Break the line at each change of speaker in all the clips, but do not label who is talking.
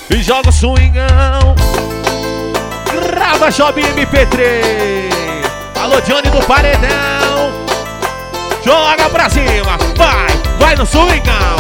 e joga o swingão. Grava Job MP3. Alô, Johnny do Paredão. Joga pra cima. Vai no swingão.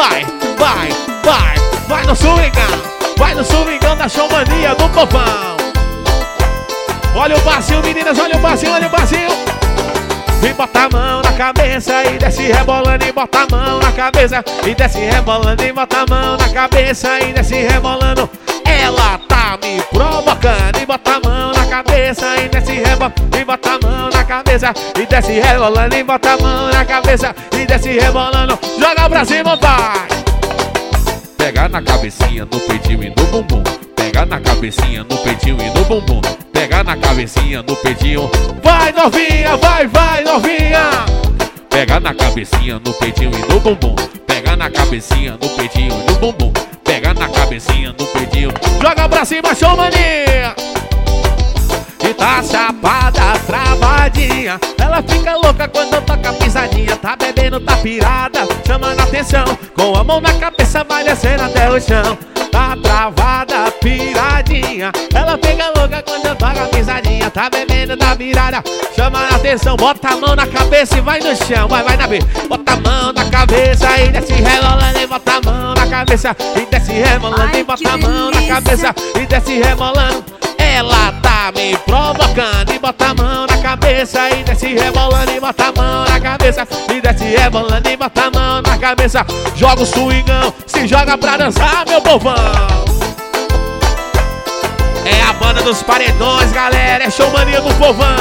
Vai no swingão. Vai no swingão da showmania do povão. Olha o passinho, meninas, olha o passinho, olha o passinho. E bota a mão na cabeça e desce rebolando. E bota a mão na cabeça e desce rebolando. E bota a mão na cabeça e desce rebolando. Ela tá me provocando. E bota a mão na cabeça e desce rebolando. E bota a mão na cabeça e desce rebolando. E bota a mão na cabeça e desce rebolando. Joga pra cima, vai. Pega na cabecinha, no peitinho e no bumbum. Pega na cabecinha, no peitinho e no bumbum. Pega na cabecinha, no peitinho. Vai novinha, vai novinha. Pega na cabecinha, no peitinho e no bumbum. Pega na cabecinha, no peitinho e no bumbum. Pega na cabecinha, no peitinho. Joga pra cima, showmania. E tá chapada, travadinha. Ela fica louca quando toca a pisadinha. Tá bebendo, tá pirada, chamando a atenção. Com a mão na cabeça vai descendo até o chão. Tá travada, piradinha. Ela fica louca quando toca a pisadinha. Tá bebendo, tá virada, chamando a atenção. Bota a mão na cabeça e vai no chão. Vai na B. Bota a mão na cabeça e desce rebolando. E bota a mão na cabeça e desce rebolando. E bota a mão na cabeça e desce rebolando. Ela tá me provocando. E bota a mão na cabeça e desce rebolando. E bota a mão na cabeça e desce rebolando. E bota a mão na cabeça. Joga o swingão, se joga pra dançar, meu povão. É a banda dos paredões, galera. É showmania do povão.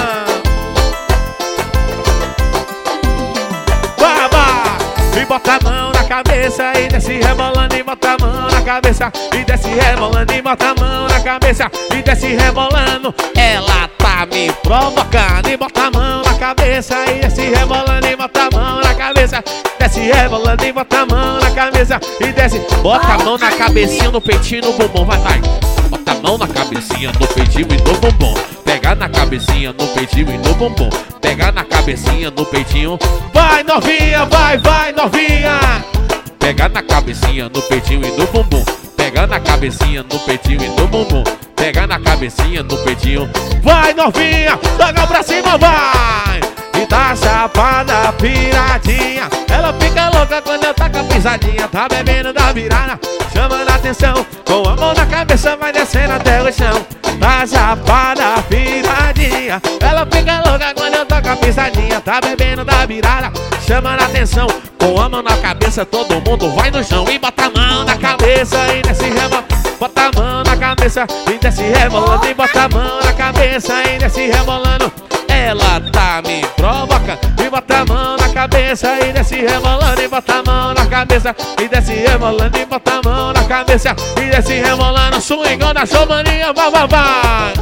E bota a mão na cabeça e desce rebolando. E bota a mão na cabeça e desce rebolando. E bota a mão na cabeça e desce rebolando. Ela tá me provocando. E bota a mão na cabeça e desce rebolando. E bota a mão na cabeça, desce rebolando. E bota a mão na cabeça e desce. Bota a mão na cabecinha, no peitinho, no bumbum. Vai. Bota a mão na cabecinha, no peitinho e no bumbum. Pega na cabecinha, no peitinho e no bumbum. Pega na cabecinha, no peitinho. Vai novinha, vai novinha. Pega na cabecinha, no peitinho e no bumbum. Pega na cabecinha, no peitinho e no bumbum. Pega na cabecinha, no peitinho. Vai novinha, joga pra cima, vai. E tá chapada, piradinha. Ela fica louca quando eu taco a pisadinha. Tá bebendo da virada, chamando a atenção. Com a mão na cabeça vai descendo até o chão. Tá chapada, piradinha. Ela fica louca quando eu toco a pisadinha. Tá bebendo da virada, chamando a atenção. Com a mão na cabeça todo mundo vai no chão. E bota a mão na cabeça e desce rebolando. Bota a mão na cabeça e desce rebolando. E bota a mão na cabeça e desce rebolando. Ela tá me provocando. E bota a mão na cabeça e desce rebolando. E bota a mão na cabeça e desce rebolando. E bota a mão na cabeça e desce rebolando. Swingão da showmania, vai.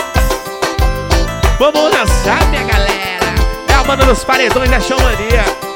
Vamos dançar, minha galera. É a banda dos paredões da showmania.